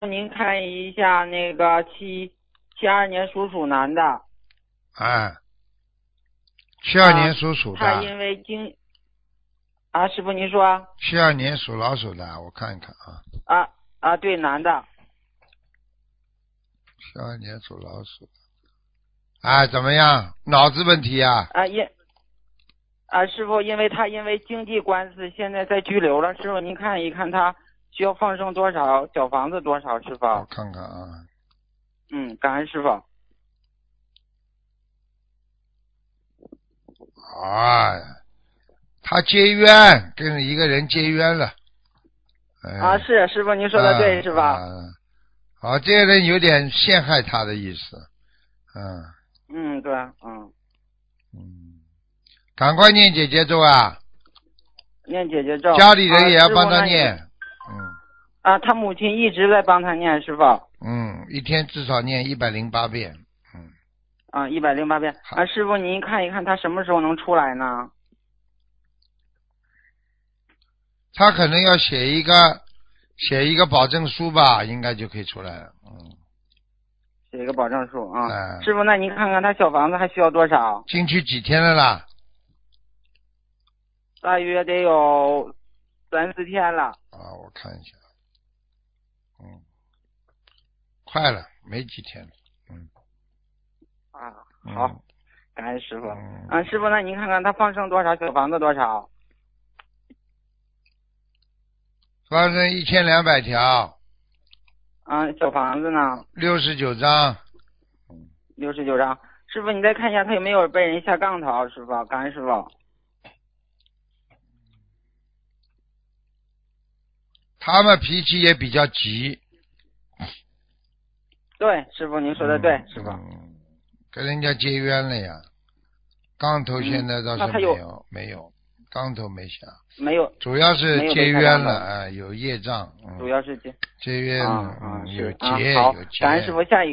您看一下那个72年属鼠男的。 哎，72年属鼠他的， 因为师傅您说。 72年属老鼠的，我看一看啊。 对，男的。 72年属老鼠的，哎，怎么样？脑子问题啊？ 师傅，因为经济官司现在在拘留了，师傅您看一看他需要放生多少，小房子多少，师傅？ 我看看啊。 感恩师傅。 哎，他结冤，跟一个人结冤了。 是师傅您说的对，是吧？ 好，这个人有点陷害他的意思。 对。 赶快念姐姐咒啊！ 念姐姐咒。 家里人也要帮他念。 他母亲一直在帮他念，师傅。 一天至少念108遍。 108遍。师傅您看一看他什么时候能出来呢？ 他可能要写一个保证书吧，应该就可以出来了。 写一个保证书啊。师傅，那您看看他小房子还需要多少？ 进去几天了啦？ 大约得有3-4天了。 我看一下。快了，没几天了。 好，感恩师傅。师傅，那您看看他放生多少，小房子多少？ 放生1200条。 小房子呢 ？69张。 69张。师傅，你再看一下他有没有被人下杠头，师傅，感恩师傅。 他们脾气也比较急。 对，师傅您说的对，师傅。 跟人家结冤了呀。杠头现在倒是没有，杠头没下。 没有。 主要是结冤了，有业障。 主要是结冤了，有结。 好，感恩师傅，下一个。